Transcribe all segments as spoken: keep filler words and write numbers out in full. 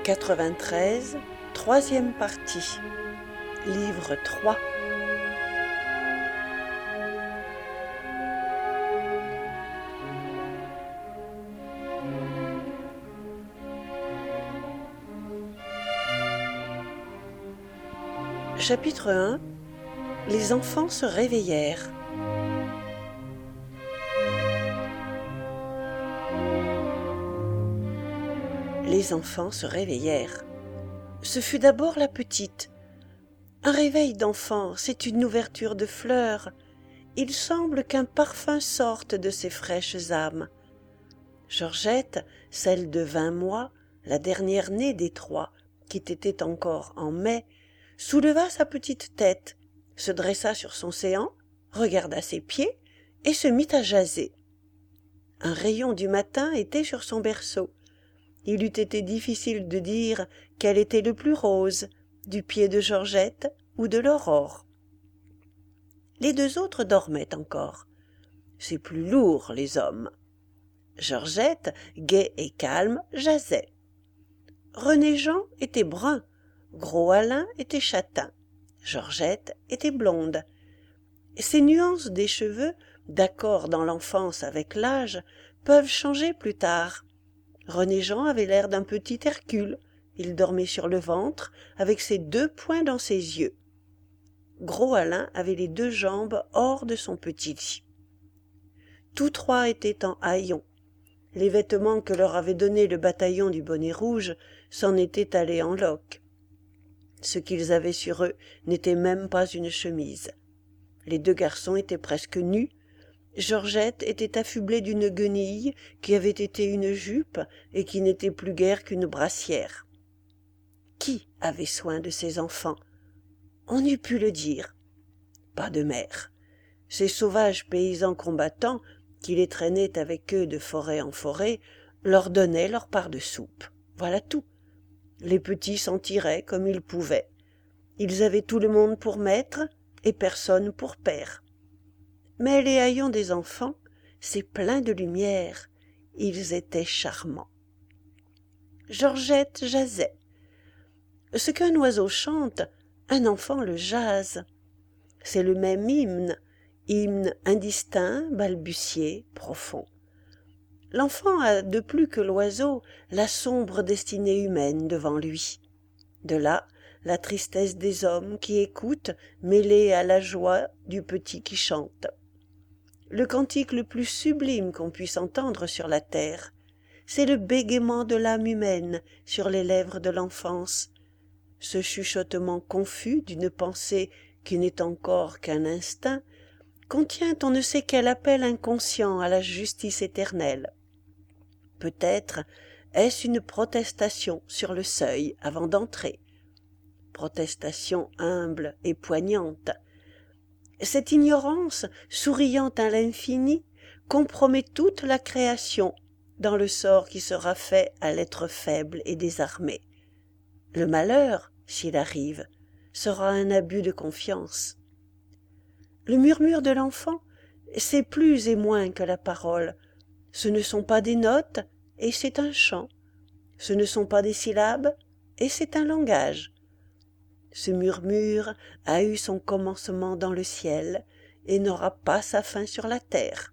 quatre-vingt-treize, troisième partie, livre trois. Chapitre un. Les enfants se réveillèrent. Les enfants se réveillèrent. Ce fut d'abord la petite. Un réveil d'enfant, c'est une ouverture de fleurs. Il semble qu'un parfum sorte de ces fraîches âmes. Georgette, celle de vingt mois, la dernière née des trois, qui était encore en mai, souleva sa petite tête, se dressa sur son séant, regarda ses pieds et se mit à jaser. Un rayon du matin était sur son berceau. Il eût été difficile de dire quel était le plus rose, du pied de Georgette ou de l'Aurore. Les deux autres dormaient encore. C'est plus lourd, les hommes. Georgette, gaie et calme, jasait. René Jean était brun, Gros Alain était châtain, Georgette était blonde. Ces nuances des cheveux, d'accord dans l'enfance avec l'âge, peuvent changer plus tard. René Jean avait l'air d'un petit Hercule. Il dormait sur le ventre, avec ses deux poings dans ses yeux. Gros Alain avait les deux jambes hors de son petit lit. Tous trois étaient en haillons. Les vêtements que leur avait donnés le bataillon du bonnet rouge s'en étaient allés en loques. Ce qu'ils avaient sur eux n'était même pas une chemise. Les deux garçons étaient presque nus. Georgette était affublée d'une guenille qui avait été une jupe et qui n'était plus guère qu'une brassière. Qui avait soin de ses enfants? On eût pu le dire. Pas de mère. Ces sauvages paysans combattants, qui les traînaient avec eux de forêt en forêt, leur donnaient leur part de soupe. Voilà tout. Les petits s'en tiraient comme ils pouvaient. Ils avaient tout le monde pour maître et personne pour père. Mais les haillons des enfants, c'est plein de lumière. Ils étaient charmants. Georgette jasait. Ce qu'un oiseau chante, un enfant le jase. C'est le même hymne, hymne indistinct, balbutié, profond. L'enfant a de plus que l'oiseau la sombre destinée humaine devant lui. De là, la tristesse des hommes qui écoutent, mêlée à la joie du petit qui chante. Le cantique le plus sublime qu'on puisse entendre sur la terre, c'est le bégaiement de l'âme humaine sur les lèvres de l'enfance, ce chuchotement confus d'une pensée qui n'est encore qu'un instinct, contient on ne sait quel appel inconscient à la justice éternelle. Peut-être est-ce une protestation sur le seuil avant d'entrer, protestation humble et poignante. Cette ignorance, souriant à l'infini, compromet toute la création dans le sort qui sera fait à l'être faible et désarmé. Le malheur, s'il arrive, sera un abus de confiance. Le murmure de l'enfant, c'est plus et moins que la parole. Ce ne sont pas des notes, et c'est un chant. Ce ne sont pas des syllabes, et c'est un langage. Ce murmure a eu son commencement dans le ciel et n'aura pas sa fin sur la terre.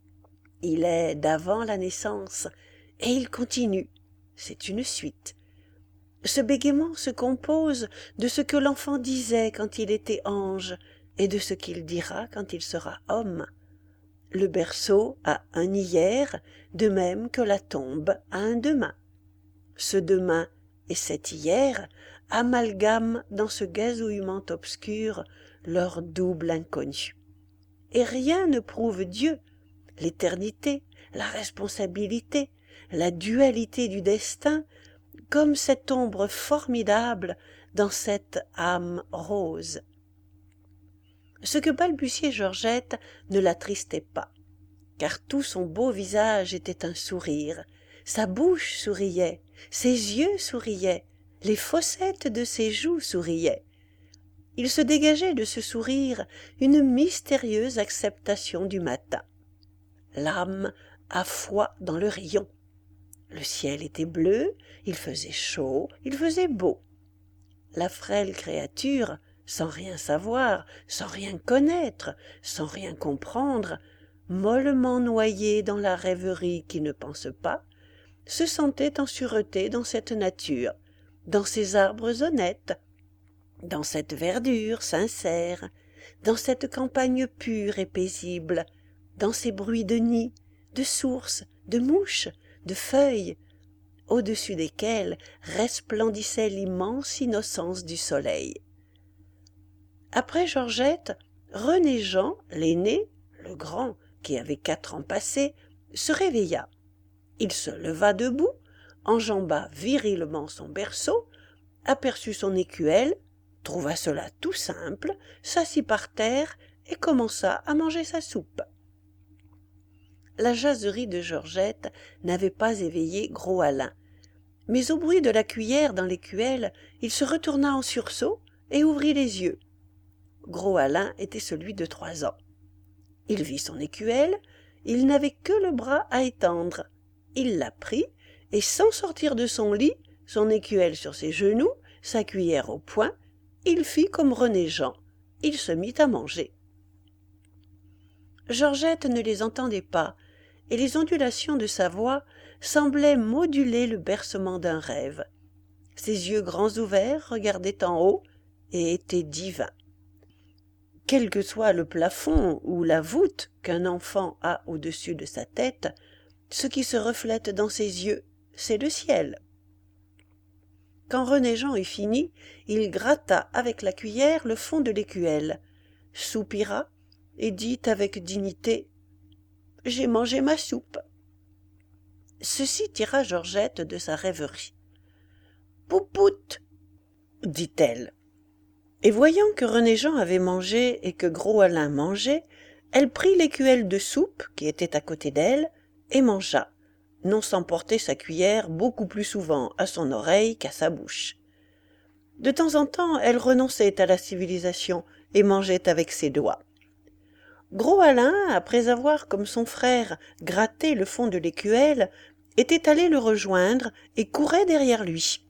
Il est d'avant la naissance, et il continue. C'est une suite. Ce bégaiement se compose de ce que l'enfant disait quand il était ange et de ce qu'il dira quand il sera homme. Le berceau a un hier, de même que la tombe a un demain. Ce demain et cet hier amalgament dans ce gazouillement obscur leur double inconnu. Et rien ne prouve Dieu, l'éternité, la responsabilité, la dualité du destin, comme cette ombre formidable dans cette âme rose. Ce que balbutiait Georgette ne l'attristait pas, car tout son beau visage était un sourire, sa bouche souriait, ses yeux souriaient, les fossettes de ses joues souriaient. Il se dégageait de ce sourire une mystérieuse acceptation du matin. L'âme a foi dans le rayon. Le ciel était bleu, il faisait chaud, il faisait beau. La frêle créature, sans rien savoir, sans rien connaître, sans rien comprendre, mollement noyée dans la rêverie qui ne pense pas, se sentait en sûreté dans cette nature, dans ces arbres honnêtes, dans cette verdure sincère, dans cette campagne pure et paisible, dans ces bruits de nids, de sources, de mouches, de feuilles, au-dessus desquelles resplendissait l'immense innocence du soleil. Après Georgette, René Jean, l'aîné, le grand, qui avait quatre ans passés, se réveilla. Il se leva debout, enjamba virilement son berceau, aperçut son écuelle, trouva cela tout simple, s'assit par terre et commença à manger sa soupe. La jaserie de Georgette n'avait pas éveillé Gros Alain, mais au bruit de la cuillère dans l'écuelle, il se retourna en sursaut et ouvrit les yeux. Gros Alain était celui de trois ans. Il vit son écuelle, il n'avait que le bras à étendre. Il la prit, et sans sortir de son lit, son écuelle sur ses genoux, sa cuillère au poing, il fit comme René Jean. Il se mit à manger. Georgette ne les entendait pas, et les ondulations de sa voix semblaient moduler le bercement d'un rêve. Ses yeux grands ouverts regardaient en haut et étaient divins. Quel que soit le plafond ou la voûte qu'un enfant a au-dessus de sa tête, ce qui se reflète dans ses yeux, c'est le ciel. Quand René Jean eut fini, il gratta avec la cuillère le fond de l'écuelle, soupira et dit avec dignité « J'ai mangé ma soupe ». Ceci tira Georgette de sa rêverie. « Poupoute !» dit-elle. Et voyant que René Jean avait mangé et que Gros Alain mangeait, elle prit l'écuelle de soupe qui était à côté d'elle et mangea, non sans porter sa cuillère beaucoup plus souvent à son oreille qu'à sa bouche. De temps en temps, elle renonçait à la civilisation et mangeait avec ses doigts. Gros Alain, après avoir, comme son frère, gratté le fond de l'écuelle, était allé le rejoindre et courait derrière lui.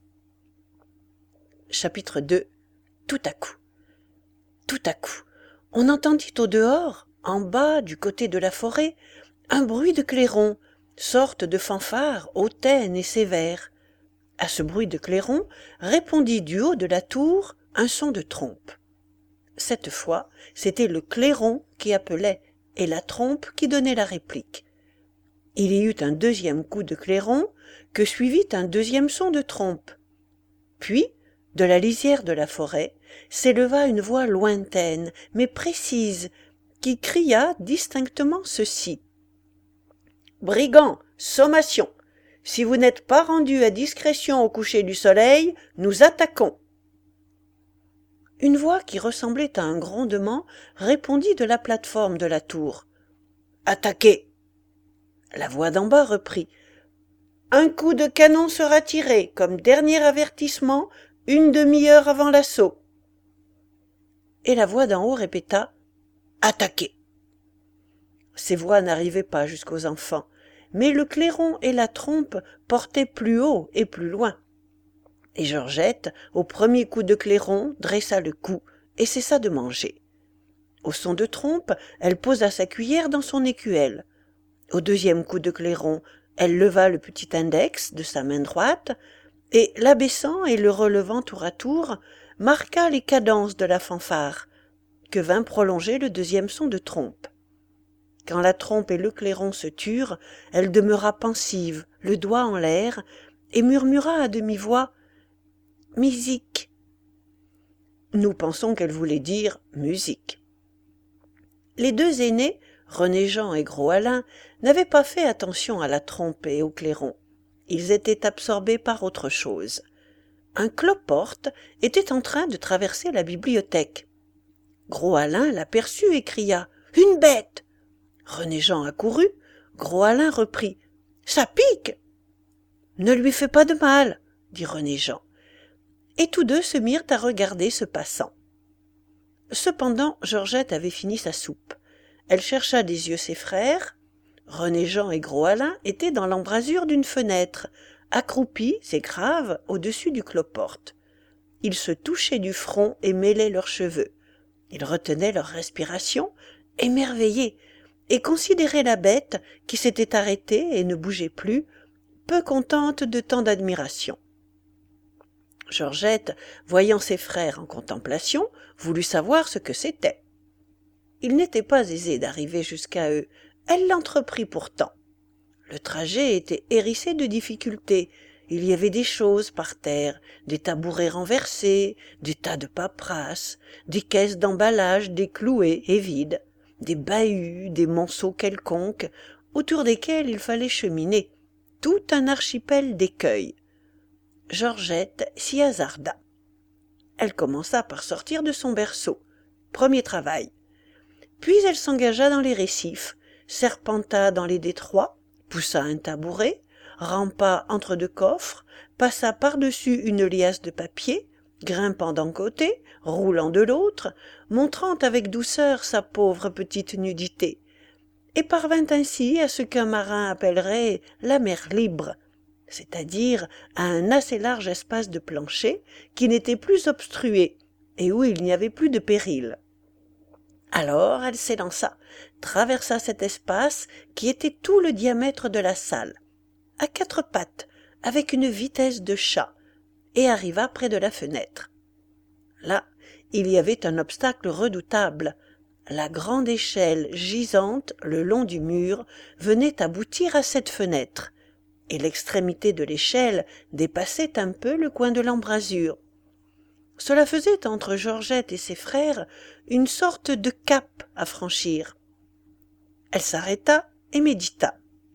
Chapitre deux. Tout à coup. Tout à coup, on entendit au dehors, en bas, du côté de la forêt, un bruit de clairon, sorte de fanfare hautaine et sévère. À ce bruit de clairon répondit du haut de la tour un son de trompe. Cette fois, c'était le clairon qui appelait et la trompe qui donnait la réplique. Il y eut un deuxième coup de clairon que suivit un deuxième son de trompe. Puis, de la lisière de la forêt, s'éleva une voix lointaine, mais précise, qui cria distinctement ceci. « Brigands, sommation! Si vous n'êtes pas rendus à discrétion au coucher du soleil, nous attaquons !» Une voix qui ressemblait à un grondement répondit de la plate-forme de la tour. « Attaquez !» La voix d'en bas reprit. « Un coup de canon sera tiré, comme dernier avertissement, une demi-heure avant l'assaut. » Et la voix d'en haut répéta « Attaquez !» Ces voix n'arrivaient pas jusqu'aux enfants, mais le clairon et la trompe portaient plus haut et plus loin. Et Georgette, au premier coup de clairon, dressa le cou et cessa de manger. Au son de trompe, elle posa sa cuillère dans son écuelle. Au deuxième coup de clairon, elle leva le petit index de sa main droite et, l'abaissant et le relevant tour à tour, marqua les cadences de la fanfare, que vint prolonger le deuxième son de trompe. Quand la trompe et le clairon se turent, elle demeura pensive, le doigt en l'air, et murmura à demi-voix « Musique ». Nous pensons qu'elle voulait dire « musique ». Les deux aînés, René Jean et Gros Alain, n'avaient pas fait attention à la trompe et au clairon. Ils étaient absorbés par autre chose. Un cloporte était en train de traverser la bibliothèque. Gros Alain l'aperçut et cria « Une bête !» René Jean accourut, Gros Alain reprit « Ça pique !»« Ne lui fais pas de mal !» dit René Jean. Et tous deux se mirent à regarder ce passant. Cependant, Georgette avait fini sa soupe. Elle chercha des yeux ses frères, René-Jean et Gros Alain étaient dans l'embrasure d'une fenêtre, accroupis et graves au-dessus du cloporte. Ils se touchaient du front et mêlaient leurs cheveux. Ils retenaient leur respiration, émerveillés, et considéraient la bête qui s'était arrêtée et ne bougeait plus, peu contente de tant d'admiration. Georgette, voyant ses frères en contemplation, voulut savoir ce que c'était. Il n'était pas aisé d'arriver jusqu'à eux, elle l'entreprit pourtant. Le trajet était hérissé de difficultés, il y avait des choses par terre, des tabourets renversés, des tas de paperasses, des caisses d'emballage déclouées et vides, des bahuts, des monceaux quelconques, autour desquels il fallait cheminer, tout un archipel d'écueils. Georgette s'y hasarda. Elle commença par sortir de son berceau, premier travail. Puis elle s'engagea dans les récifs, serpenta dans les détroits, poussa un tabouret, rampa entre deux coffres, passa par-dessus une liasse de papier, grimpant d'un côté, roulant de l'autre, montrant avec douceur sa pauvre petite nudité, et parvint ainsi à ce qu'un marin appellerait la mer libre, c'est-à-dire à un assez large espace de plancher qui n'était plus obstrué et où il n'y avait plus de péril. Alors elle s'élança, traversa cet espace qui était tout le diamètre de la salle, à quatre pattes, avec une vitesse de chat, et arriva près de la fenêtre. Là, il y avait un obstacle redoutable. La grande échelle gisante le long du mur venait aboutir à cette fenêtre, et l'extrémité de l'échelle dépassait un peu le coin de l'embrasure. Cela faisait entre Georgette et ses frères une sorte de cap à franchir. Elle s'arrêta et médita.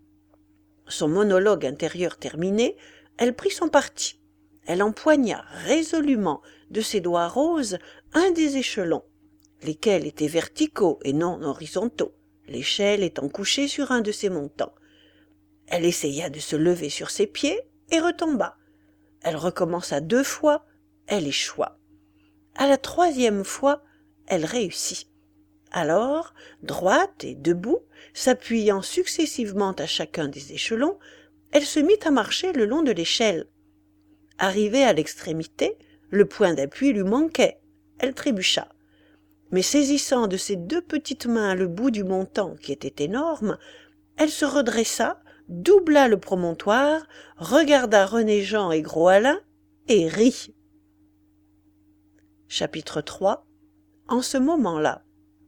Son monologue intérieur terminé, elle prit son parti. Elle empoigna résolument de ses doigts roses un des échelons, lesquels étaient verticaux et non horizontaux, l'échelle étant couchée sur un de ses montants. Elle essaya de se lever sur ses pieds et retomba. Elle recommença deux fois, elle échoua. À la troisième fois, elle réussit. Alors, droite et debout, s'appuyant successivement à chacun des échelons, elle se mit à marcher le long de l'échelle. Arrivée à l'extrémité, le point d'appui lui manquait. Elle trébucha. Mais saisissant de ses deux petites mains le bout du montant qui était énorme, elle se redressa, doubla le promontoire, regarda René-Jean et Gros Alain et rit. Chapitre trois. En ce moment-là.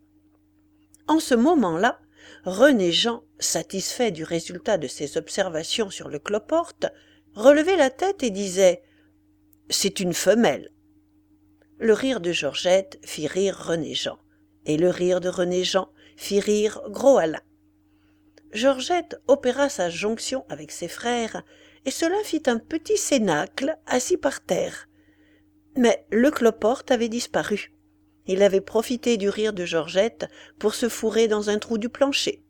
En ce moment-là, René-Jean, satisfait du résultat de ses observations sur le cloporte, relevait la tête et disait « C'est une femelle ». Le rire de Georgette fit rire René-Jean, et le rire de René-Jean fit rire Gros Alain. Georgette opéra sa jonction avec ses frères, et cela fit un petit cénacle assis par terre. Mais le cloporte avait disparu. Il avait profité du rire de Georgette pour se fourrer dans un trou du plancher.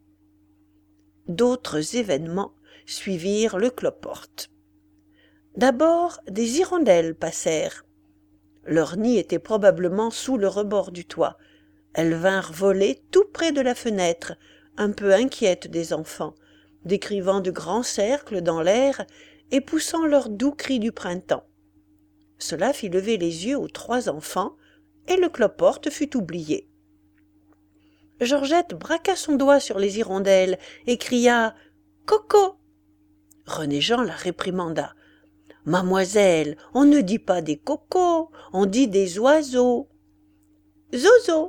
D'autres événements suivirent le cloporte. D'abord, des hirondelles passèrent. Leur nid était probablement sous le rebord du toit. Elles vinrent voler tout près de la fenêtre, un peu inquiètes des enfants, décrivant de grands cercles dans l'air et poussant leurs doux cris du printemps. Cela fit lever les yeux aux trois enfants, et le cloporte fut oublié. Georgette braqua son doigt sur les hirondelles et cria « Coco !» René-Jean la réprimanda. « Mademoiselle, on ne dit pas des cocos, on dit des oiseaux. »« Zozo !»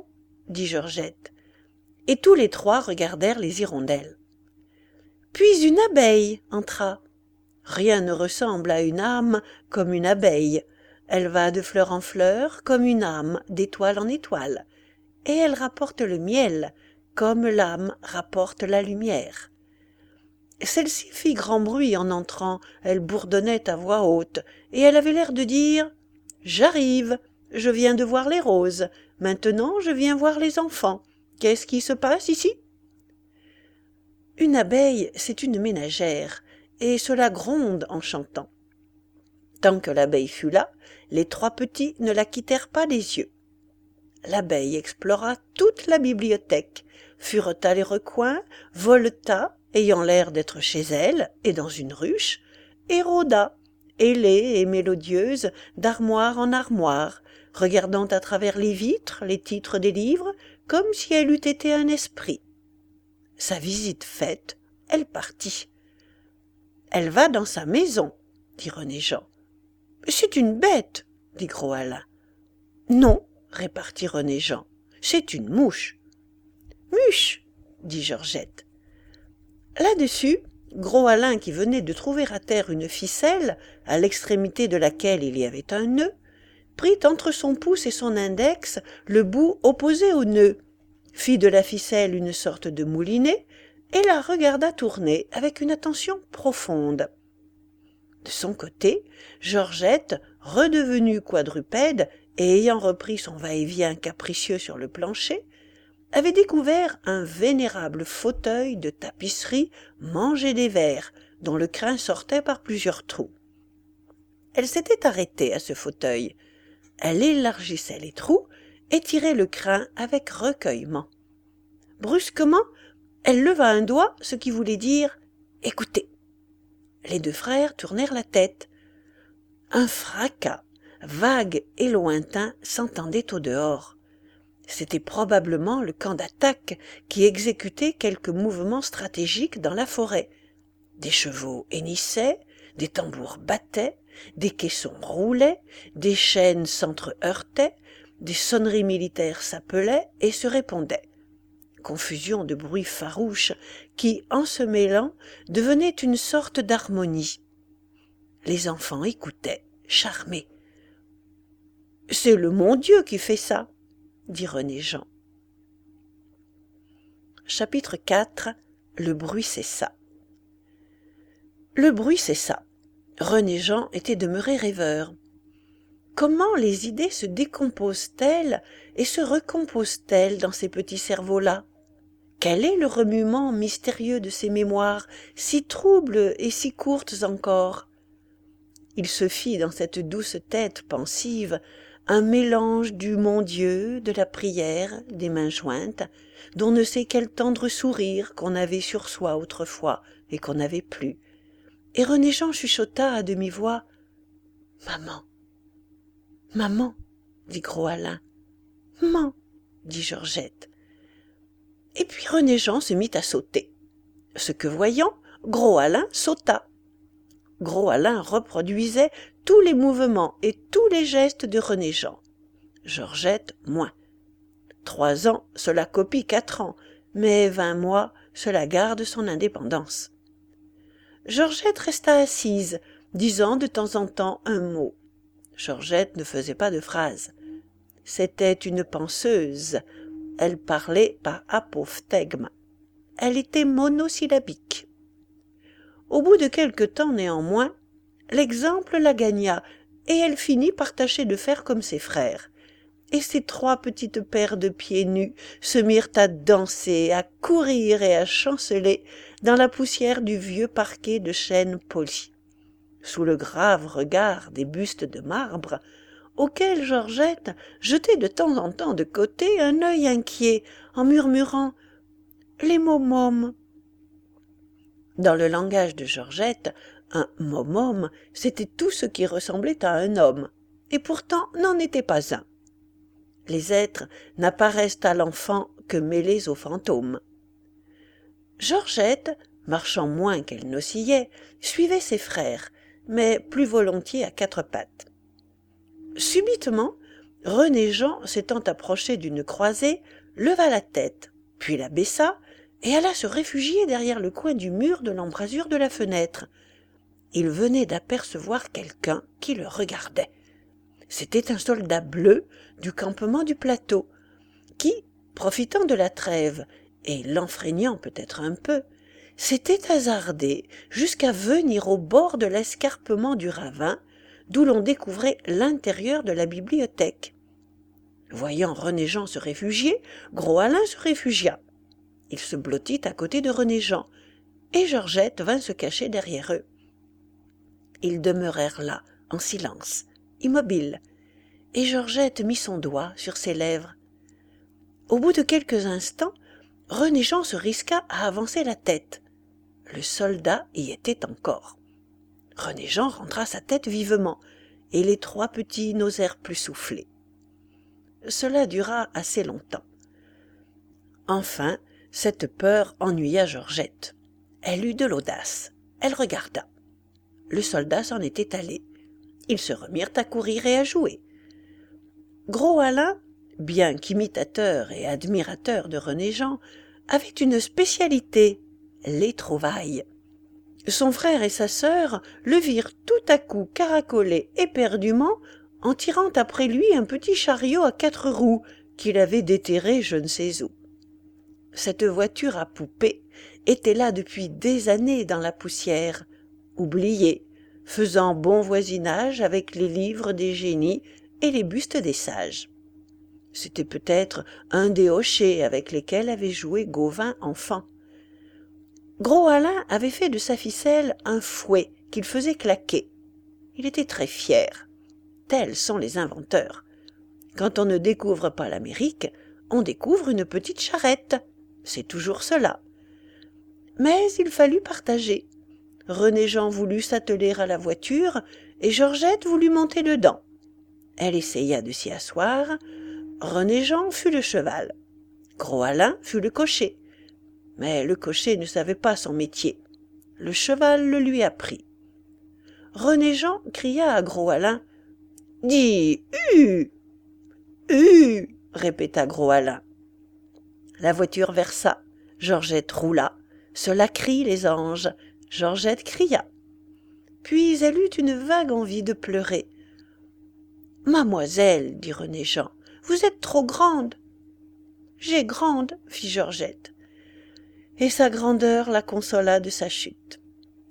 dit Georgette. Et tous les trois regardèrent les hirondelles. Puis une abeille entra. Rien ne ressemble à une âme comme une abeille. Elle va de fleur en fleur comme une âme d'étoile en étoile, et elle rapporte le miel comme l'âme rapporte la lumière. Celle-ci fit grand bruit en entrant, elle bourdonnait à voix haute, et elle avait l'air de dire « J'arrive, je viens de voir les roses, maintenant je viens voir les enfants. Qu'est-ce qui se passe ici ?» Une abeille, c'est une ménagère, et cela gronde en chantant. Tant que l'abeille fut là, les trois petits ne la quittèrent pas des yeux. L'abeille explora toute la bibliothèque, fureta les recoins, voleta, ayant l'air d'être chez elle et dans une ruche, et rôda, ailée et mélodieuse, d'armoire en armoire, regardant à travers les vitres les titres des livres, comme si elle eût été un esprit. Sa visite faite, elle partit. « Elle va dans sa maison, » dit René-Jean. « C'est une bête, » dit Gros-Alain. « Non, » répartit René-Jean, « c'est une mouche. »« Muche, » dit Georgette. Là-dessus, Gros-Alain, qui venait de trouver à terre une ficelle, à l'extrémité de laquelle il y avait un nœud, prit entre son pouce et son index le bout opposé au nœud, fit de la ficelle une sorte de moulinet, et la regarda tourner avec une attention profonde. De son côté, Georgette, redevenue quadrupède et ayant repris son va-et-vient capricieux sur le plancher, avait découvert un vénérable fauteuil de tapisserie mangé des vers, dont le crin sortait par plusieurs trous. Elle s'était arrêtée à ce fauteuil. Elle élargissait les trous et tirait le crin avec recueillement. Brusquement, elle leva un doigt, ce qui voulait dire « Écoutez ». Les deux frères tournèrent la tête. Un fracas, vague et lointain, s'entendait au dehors. C'était probablement le camp d'attaque qui exécutait quelques mouvements stratégiques dans la forêt. Des chevaux hennissaient, des tambours battaient, des caissons roulaient, des chaînes s'entre-heurtaient, des sonneries militaires s'appelaient et se répondaient. Confusion de bruits farouches qui, en se mêlant, devenaient une sorte d'harmonie. Les enfants écoutaient, charmés. « C'est le mon Dieu qui fait ça !» dit René-Jean. Chapitre quatre. Le bruit cessa. Le bruit cessa. René-Jean était demeuré rêveur. Comment les idées se décomposent-elles et se recomposent-elles dans ces petits cerveaux-là? Quel est le remuement mystérieux de ces mémoires, si troubles et si courtes encore? Il se fit dans cette douce tête pensive un mélange du mon Dieu, de la prière, des mains jointes, d'on ne sait quel tendre sourire qu'on avait sur soi autrefois et qu'on n'avait plus. Et René-Jean chuchota à demi-voix « Maman, maman » dit Gros-Alain. « Man » dit Georgette. Et puis René-Jean se mit à sauter. Ce que voyant, Gros-Alain sauta. Gros-Alain reproduisait tous les mouvements et tous les gestes de René-Jean. Georgette, moins. Trois ans, cela copie quatre ans, mais vingt mois, cela garde son indépendance. Georgette resta assise, disant de temps en temps un mot. Georgette ne faisait pas de phrases. C'était une penseuse. Elle parlait par apophthegme. Elle était monosyllabique. Au bout de quelque temps néanmoins, l'exemple la gagna, et elle finit par tâcher de faire comme ses frères. Et ses trois petites paires de pieds nus se mirent à danser, à courir et à chanceler dans la poussière du vieux parquet de chêne poli. Sous le grave regard des bustes de marbre, auxquels Georgette jetait de temps en temps de côté un œil inquiet en murmurant « les momums ». Dans le langage de Georgette, un momum, c'était tout ce qui ressemblait à un homme, et pourtant n'en était pas un. Les êtres n'apparaissent à l'enfant que mêlés aux fantômes. Georgette, marchant moins qu'elle n'oscillait, suivait ses frères, mais plus volontiers à quatre pattes. Subitement, René-Jean, s'étant approché d'une croisée, leva la tête, puis la baissa, et alla se réfugier derrière le coin du mur de l'embrasure de la fenêtre. Il venait d'apercevoir quelqu'un qui le regardait. C'était un soldat bleu du campement du plateau, qui, profitant de la trêve, et l'enfreignant peut-être un peu, s'était hasardé jusqu'à venir au bord de l'escarpement du ravin, d'où l'on découvrait l'intérieur de la bibliothèque. Voyant René-Jean se réfugier, Gros-Alain se réfugia. Il se blottit à côté de René-Jean, et Georgette vint se cacher derrière eux. Ils demeurèrent là, en silence, immobiles, et Georgette mit son doigt sur ses lèvres. Au bout de quelques instants, René-Jean se risqua à avancer la tête. Le soldat y était encore. René-Jean rentra sa tête vivement, et les trois petits n'osèrent plus souffler. Cela dura assez longtemps. Enfin, cette peur ennuya Georgette. Elle eut de l'audace. Elle regarda. Le soldat s'en était allé. Ils se remirent à courir et à jouer. Gros Alain, bien qu'imitateur et admirateur de René-Jean, avait une spécialité, les trouvailles. Son frère et sa sœur le virent tout à coup caracoler éperdument en tirant après lui un petit chariot à quatre roues qu'il avait déterré je ne sais où. Cette voiture à poupée était là depuis des années dans la poussière, oubliée, faisant bon voisinage avec les livres des génies et les bustes des sages. C'était peut-être un des hochets avec lesquels avait joué Gauvin enfant. Gros Alain avait fait de sa ficelle un fouet qu'il faisait claquer. Il était très fier. Tels sont les inventeurs. Quand on ne découvre pas l'Amérique, on découvre une petite charrette. C'est toujours cela. Mais il fallut partager. René-Jean voulut s'atteler à la voiture et Georgette voulut monter dedans. Elle essaya de s'y asseoir. René-Jean fut le cheval. Gros Alain fut le cocher. Mais le cocher ne savait pas son métier. Le cheval le lui apprit. René-Jean cria à Gros Alain. « Dis, hu !»« Hu !» répéta Gros Alain. La voiture versa. Georgette roula. Cela crie les anges. Georgette cria. Puis elle eut une vague envie de pleurer. « Mademoiselle, dit René-Jean, vous êtes trop grande. »« J'ai grande, fit Georgette. Et sa grandeur la consola de sa chute.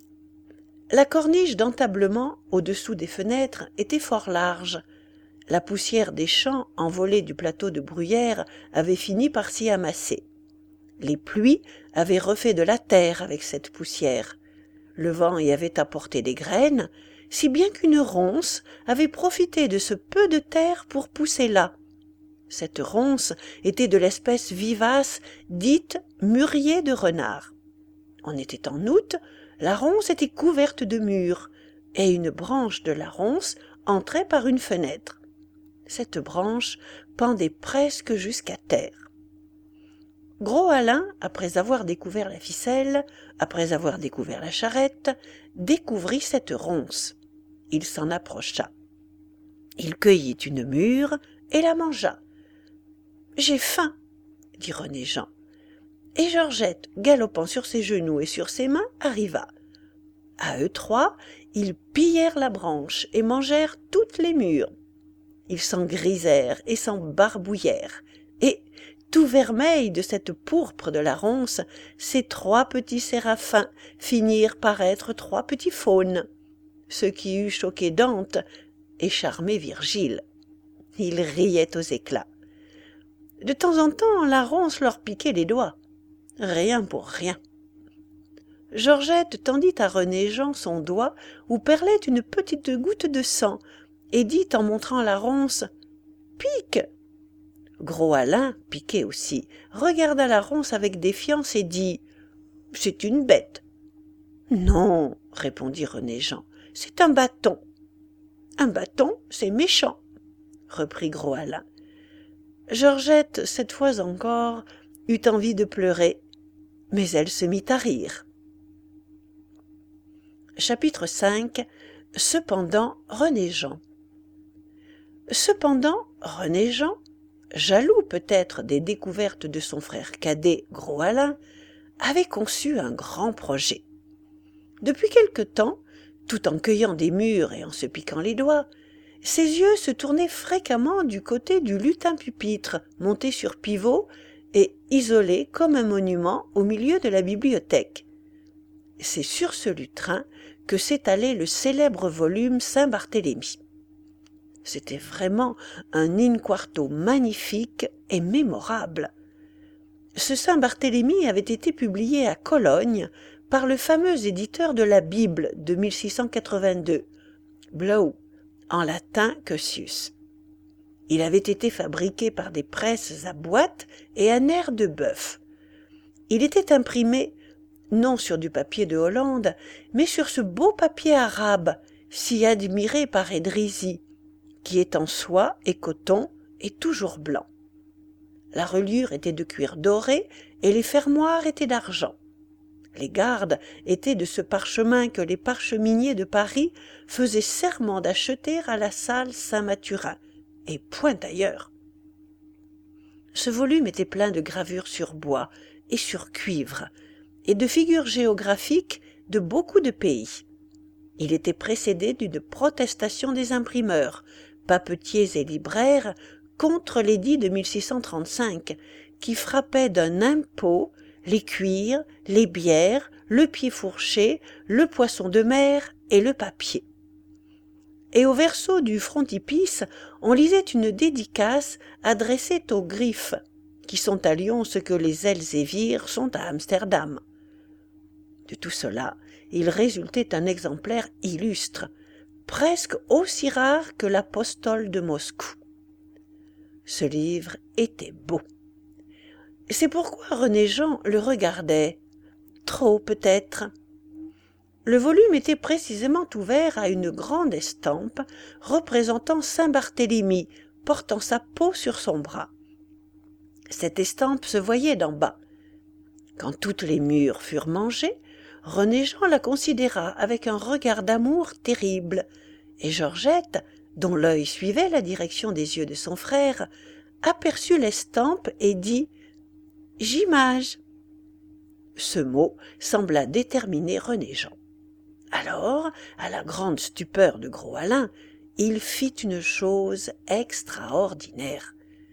La corniche d'entablement au-dessous des fenêtres était fort large. La poussière des champs envolée du plateau de Bruyères avait fini par s'y amasser. Les pluies avaient refait de la terre avec cette poussière. Le vent y avait apporté des graines, si bien qu'une ronce avait profité de ce peu de terre pour pousser là. Cette ronce était de l'espèce vivace dite mûrier de renard. On était en août, la ronce était couverte de mûres, et une branche de la ronce entrait par une fenêtre. Cette branche pendait presque jusqu'à terre. Gros Alain, après avoir découvert la ficelle, après avoir découvert la charrette, découvrit cette ronce. Il s'en approcha. Il cueillit une mûre et la mangea. « J'ai faim, » dit René-Jean. Et Georgette, galopant sur ses genoux et sur ses mains, arriva. À eux trois, ils pillèrent la branche et mangèrent toutes les mûres. Ils s'en grisèrent et s'en barbouillèrent, et, tout vermeils de cette pourpre de la ronce, ces trois petits séraphins finirent par être trois petits faunes, ce qui eût choqué Dante et charmé Virgile. Ils riaient aux éclats. De temps en temps, la ronce leur piquait les doigts. Rien pour rien. Georgette tendit à René-Jean son doigt où perlait une petite goutte de sang et dit en montrant la ronce « Pique !» Gros Alain, piqué aussi, regarda la ronce avec défiance et dit « C'est une bête. »« Non, » répondit René-Jean, « c'est un bâton. »« Un bâton, c'est méchant, » reprit Gros Alain. Georgette, cette fois encore, eut envie de pleurer, mais elle se mit à rire. Chapitre cinq. Cependant, René-Jean. Cependant, René-Jean, jaloux peut-être des découvertes de son frère cadet Gros Alain, avait conçu un grand projet. Depuis quelque temps, tout en cueillant des mûres et en se piquant les doigts, ses yeux se tournaient fréquemment du côté du lutin-pupitre monté sur pivot et isolé comme un monument au milieu de la bibliothèque. C'est sur ce lutrin que s'étalait le célèbre volume Saint-Barthélemy. C'était vraiment un in-quarto magnifique et mémorable. Ce Saint-Barthélemy avait été publié à Cologne par le fameux éditeur de la Bible de mille six cent quatre-vingt-deux, Blaeu, en latin Cœsius. Il avait été fabriqué par des presses à boîte et à nerfs de bœuf. Il était imprimé non sur du papier de Hollande, mais sur ce beau papier arabe, si admiré par Edrisi, qui est en soie et coton et toujours blanc. La reliure était de cuir doré et les fermoirs étaient d'argent. Les gardes étaient de ce parchemin que les parcheminiers de Paris faisaient serment d'acheter à la salle Saint-Mathurin, et point ailleurs. Ce volume était plein de gravures sur bois et sur cuivre, et de figures géographiques de beaucoup de pays. Il était précédé d'une protestation des imprimeurs, papetiers et libraires contre l'édit de mille six cent trente-cinq, qui frappait d'un impôt les cuirs, les bières, le pied fourché, le poisson de mer et le papier. Et au verso du frontispice, on lisait une dédicace adressée aux Griffes, qui sont à Lyon ce que les Elzévirs sont à Amsterdam. De tout cela, il résultait un exemplaire illustre, presque aussi rare que l'Apostole de Moscou. Ce livre était beau. C'est pourquoi René Jean le regardait. Trop peut-être. Le volume était précisément ouvert à une grande estampe représentant saint Barthélemy portant sa peau sur son bras. Cette estampe se voyait d'en bas. Quand toutes les mûres furent mangées, René Jean la considéra avec un regard d'amour terrible, et Georgette, dont l'œil suivait la direction des yeux de son frère, aperçut l'estampe et dit « J'image ». Ce mot sembla déterminer René Jean. Alors, à la grande stupeur de Gros Alain, il fit une chose extraordinaire.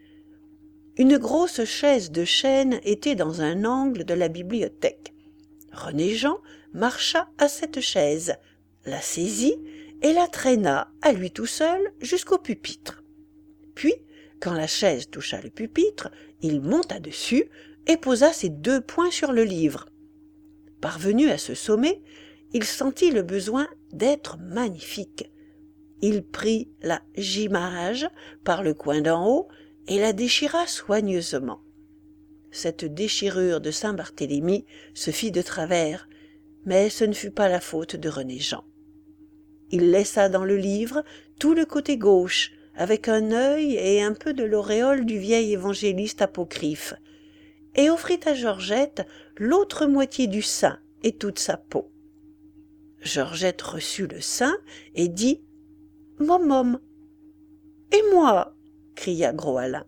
Une grosse chaise de chêne était dans un angle de la bibliothèque. René Jean marcha à cette chaise, la saisit et la traîna à lui tout seul jusqu'au pupitre. Puis, quand la chaise toucha le pupitre, il monta dessus et posa ses deux poings sur le livre. Parvenu à ce sommet, il sentit le besoin d'être magnifique. Il prit la J'image par le coin d'en haut et la déchira soigneusement. Cette déchirure de saint Barthélemy se fit de travers, mais ce ne fut pas la faute de René Jean. Il laissa dans le livre tout le côté gauche, avec un œil et un peu de l'auréole du vieil évangéliste apocryphe, et offrit à Georgette l'autre moitié du sein et toute sa peau. Georgette reçut le sein et dit « Mom, mom !»« Et moi ?» cria Gros Alain.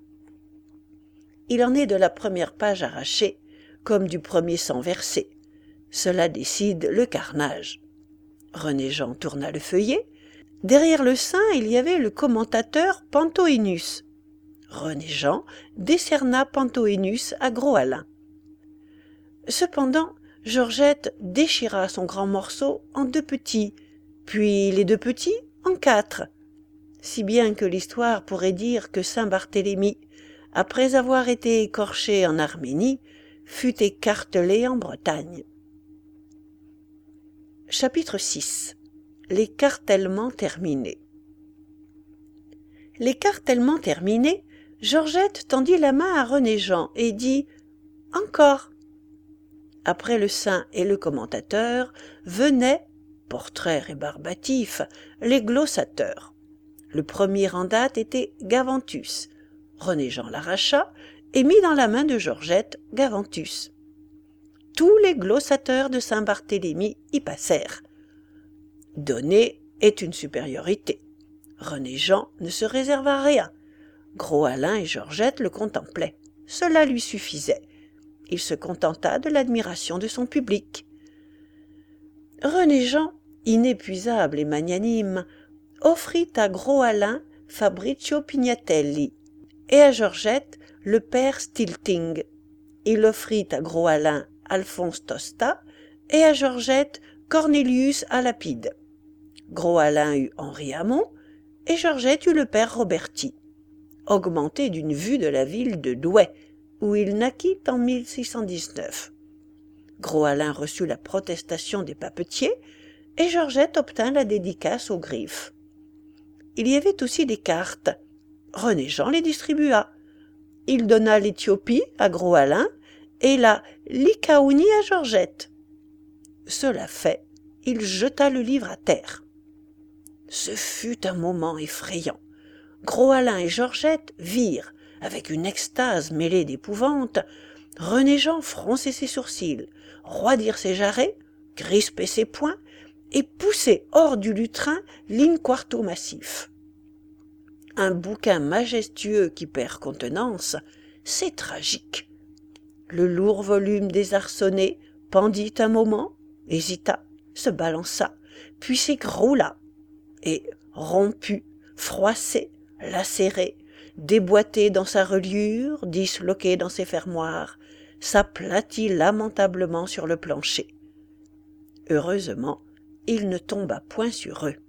Il en est de la première page arrachée, comme du premier sang versé. Cela décide le carnage. René Jean tourna le feuillet. Derrière le sein, il y avait le commentateur Panthoénus. René Jean décerna Panthoénus à Gros Alain. Cependant, Georgette déchira son grand morceau en deux petits, puis les deux petits en quatre, si bien que l'histoire pourrait dire que saint Barthélemy, après avoir été écorché en Arménie, fut écartelé en Bretagne. Chapitre six. L'écartèlement terminé. L'écartèlement terminé, Georgette tendit la main à René Jean et dit « Encore ». Après le saint et le commentateur, venaient, portraits rébarbatifs, les glossateurs. Le premier en date était Gaventus. René Jean l'arracha et mit dans la main de Georgette Gaventus. Tous les glossateurs de saint Barthélemy y passèrent. Donner est une supériorité. René Jean ne se réserva rien. Gros Alain et Georgette le contemplaient. Cela lui suffisait. Il se contenta de l'admiration de son public. René Jean, inépuisable et magnanime, offrit à Gros Alain Fabricio Pignatelli et à Georgette le père Stilting. Il offrit à Gros Alain Alphonse Tosta et à Georgette Cornelius à Lapide. Gros Alain eut Henri Hamon et Georgette eut le père Roberti, augmenté d'une vue de la ville de Douai, où il naquit en mille six cent dix-neuf. Gros Alain reçut la protestation des papetiers et Georgette obtint la dédicace aux Griffes. Il y avait aussi des cartes. René Jean les distribua. Il donna l'Éthiopie à Gros Alain et la Lycaonie à Georgette. Cela fait, il jeta le livre à terre. Ce fut un moment effrayant. Gros Alain et Georgette virent, avec une extase mêlée d'épouvante, René-Jean froncer ses sourcils, roidir ses jarrets, crisper ses poings et pousser hors du lutrin l'in-quarto massif. Un bouquin majestueux qui perd contenance, c'est tragique. Le lourd volume désarçonné pendit un moment, hésita, se balança, puis s'écroula, et, rompu, froissé, lacéré, déboîté dans sa reliure, disloqué dans ses fermoirs, s'aplatit lamentablement sur le plancher. Heureusement, il ne tomba point sur eux.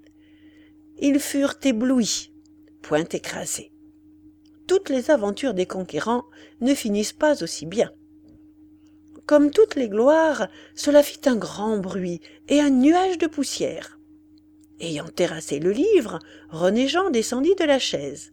Ils furent éblouis, point écrasés. Toutes les aventures des conquérants ne finissent pas aussi bien. Comme toutes les gloires, cela fit un grand bruit et un nuage de poussière. Ayant terrassé le livre, René-Jean descendit de la chaise.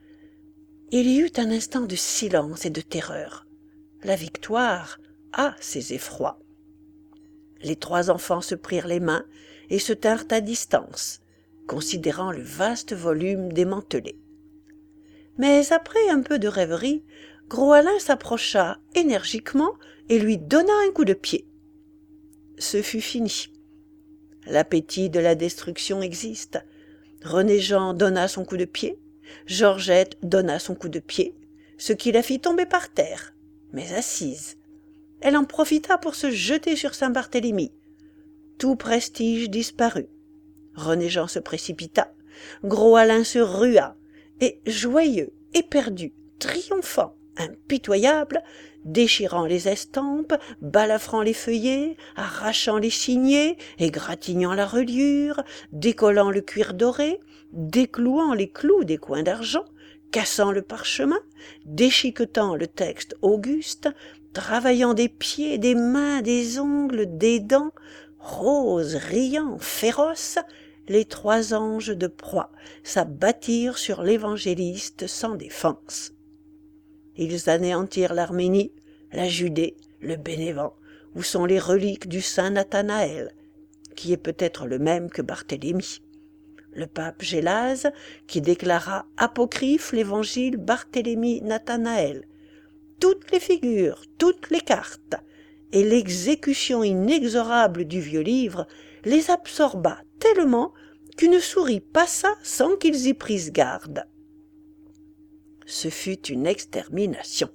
Il y eut un instant de silence et de terreur. La victoire a ses effrois. Les trois enfants se prirent les mains et se tinrent à distance, considérant le vaste volume démantelé. Mais après un peu de rêverie, Gros Alain s'approcha énergiquement et lui donna un coup de pied. Ce fut fini. L'appétit de la destruction existe. René-Jean donna son coup de pied, Georgette donna son coup de pied, ce qui la fit tomber par terre, mais assise. Elle en profita pour se jeter sur Saint-Barthélemy. Tout prestige disparut. René-Jean se précipita, Gros Alain se rua, et joyeux, éperdu, triomphant, impitoyable, déchirant les estampes, balafrant les feuillets, arrachant les signets, égratignant la reliure, décollant le cuir doré, déclouant les clous des coins d'argent, cassant le parchemin, déchiquetant le texte auguste, travaillant des pieds, des mains, des ongles, des dents, roses, riants, féroces, les trois anges de proie s'abattirent sur l'évangéliste sans défense. Ils anéantirent l'Arménie, la Judée, le Bénévent, où sont les reliques du saint Nathanaël, qui est peut-être le même que Barthélemy. Le pape Gélase, qui déclara apocryphe l'évangile Barthélemy-Nathanaël. Toutes les figures, toutes les cartes, et l'exécution inexorable du vieux livre les absorba tellement qu'une souris passa sans qu'ils y prissent garde. Ce fut une extermination.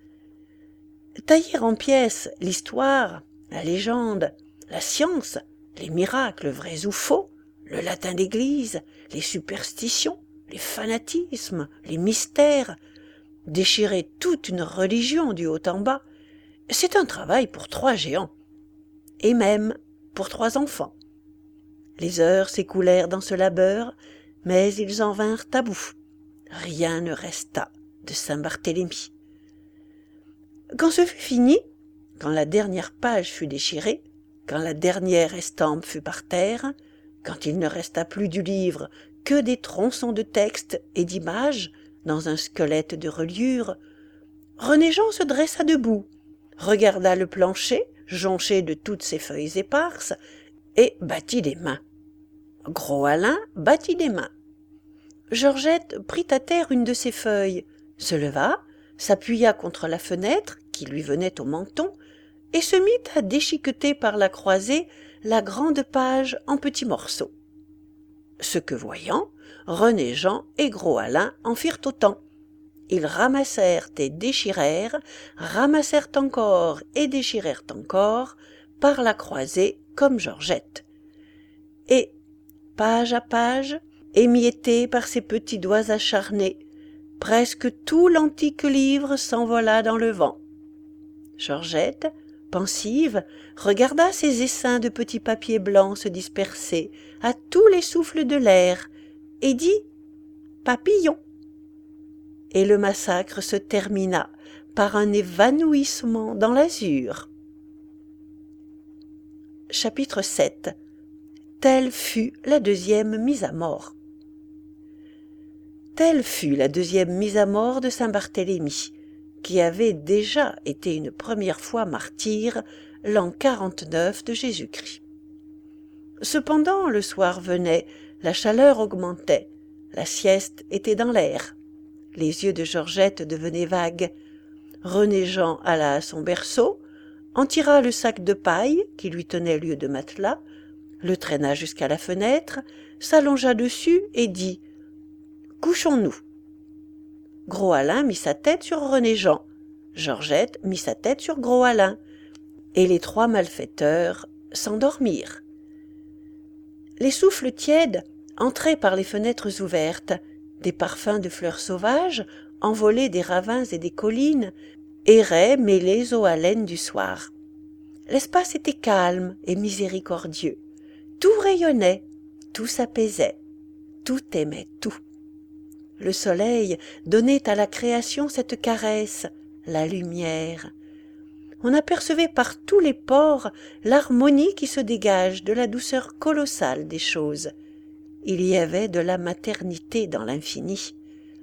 Tailler en pièces l'histoire, la légende, la science, les miracles vrais ou faux, le latin d'église, les superstitions, les fanatismes, les mystères, déchirer toute une religion du haut en bas, c'est un travail pour trois géants, et même pour trois enfants. Les heures s'écoulèrent dans ce labeur, mais ils en vinrent à bout. Rien ne resta de Saint-Barthélemy. Quand ce fut fini, quand la dernière page fut déchirée, quand la dernière estampe fut par terre, quand il ne resta plus du livre que des tronçons de texte et d'images dans un squelette de reliure, René-Jean se dressa debout, regarda le plancher jonché de toutes ses feuilles éparses et battit des mains. Gros Alain battit des mains. Georgette prit à terre une de ses feuilles, se leva, s'appuya contre la fenêtre qui lui venait au menton et se mit à déchiqueter par la croisée la grande page en petits morceaux. Ce que voyant, René-Jean et Gros Alain en firent autant. Ils ramassèrent et déchirèrent, ramassèrent encore et déchirèrent encore, par la croisée comme Georgette. Et, page à page, émietté par ses petits doigts acharnés, presque tout l'antique livre s'envola dans le vent. Georgette, pensive, regarda ses essaims de petits papiers blancs se disperser à tous les souffles de l'air et dit « Papillon ». Et le massacre se termina par un évanouissement dans l'azur. Chapitre sept. Telle fut la deuxième mise à mort. Telle fut la deuxième mise à mort de Saint-Barthélemy, qui avait déjà été une première fois martyr l'an quarante-neuf de Jésus-Christ. Cependant, le soir venait, la chaleur augmentait, la sieste était dans l'air. Les yeux de Georgette devenaient vagues. René Jean alla à son berceau, en tira le sac de paille qui lui tenait lieu de matelas, le traîna jusqu'à la fenêtre, s'allongea dessus et dit « Couchons-nous ». Gros Alain mit sa tête sur René Jean, Georgette mit sa tête sur Gros Alain, et les trois malfaiteurs s'endormirent. Les souffles tièdes entraient par les fenêtres ouvertes, des parfums de fleurs sauvages, envolés des ravins et des collines, erraient mêlés aux haleines du soir. L'espace était calme et miséricordieux. Tout rayonnait, tout s'apaisait, tout aimait tout. Le soleil donnait à la création cette caresse, la lumière. On apercevait par tous les pores l'harmonie qui se dégage de la douceur colossale des choses. Il y avait de la maternité dans l'infini.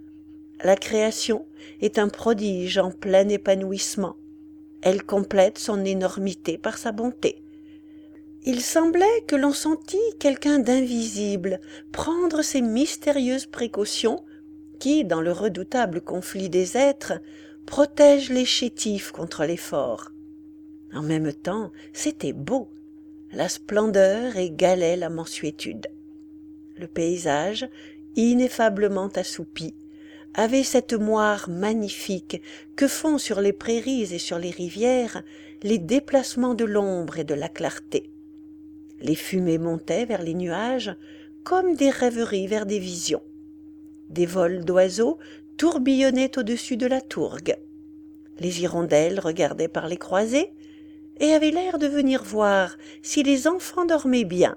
La création est un prodige en plein épanouissement. Elle complète son énormité par sa bonté. Il semblait que l'on sentît quelqu'un d'invisible prendre ces mystérieuses précautions qui, dans le redoutable conflit des êtres, protègent les chétifs contre les forts. En même temps, c'était beau. La splendeur égalait la mansuétude. Le paysage, ineffablement assoupi, avait cette moire magnifique que font sur les prairies et sur les rivières les déplacements de l'ombre et de la clarté. Les fumées montaient vers les nuages comme des rêveries vers des visions. Des vols d'oiseaux tourbillonnaient au-dessus de la tourgue. Les hirondelles regardaient par les croisées et avaient l'air de venir voir si les enfants dormaient bien.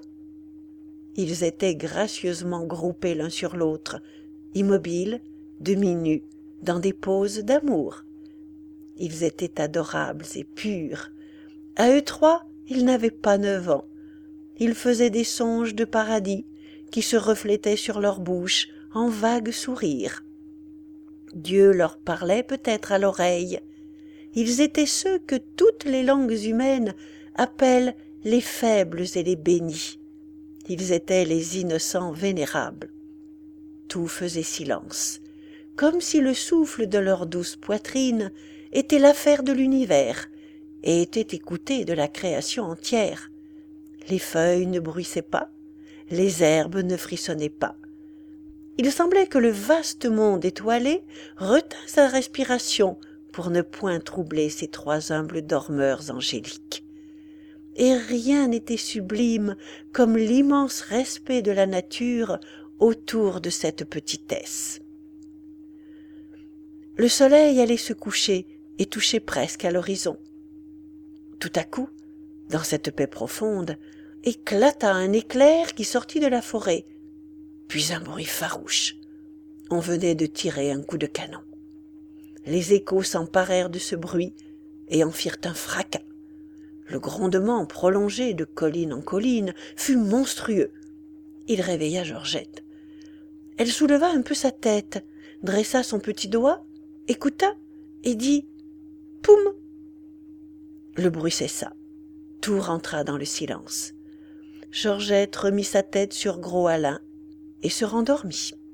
Ils étaient gracieusement groupés l'un sur l'autre, immobiles, demi-nus, dans des poses d'amour. Ils étaient adorables et purs. À eux trois, ils n'avaient pas neuf ans. Ils faisaient des songes de paradis qui se reflétaient sur leurs bouches en vagues sourires. Dieu leur parlait peut-être à l'oreille. Ils étaient ceux que toutes les langues humaines appellent les faibles et les bénis. Ils étaient les innocents vénérables. Tout faisait silence, comme si le souffle de leur douce poitrine était l'affaire de l'univers et était écouté de la création entière. Les feuilles ne bruissaient pas, les herbes ne frissonnaient pas. Il semblait que le vaste monde étoilé retint sa respiration pour ne point troubler ces trois humbles dormeurs angéliques. Et rien n'était sublime comme l'immense respect de la nature autour de cette petitesse. Le soleil allait se coucher et touchait presque à l'horizon. Tout à coup, dans cette paix profonde, éclata un éclair qui sortit de la forêt, puis un bruit farouche. On venait de tirer un coup de canon. Les échos s'emparèrent de ce bruit et en firent un fracas. Le grondement prolongé de colline en colline fut monstrueux. Il réveilla Georgette. Elle souleva un peu sa tête, dressa son petit doigt, écouta et dit « Poum !» Le bruit cessa. Tout rentra dans le silence. Georgette remit sa tête sur Gros Alain et se rendormit.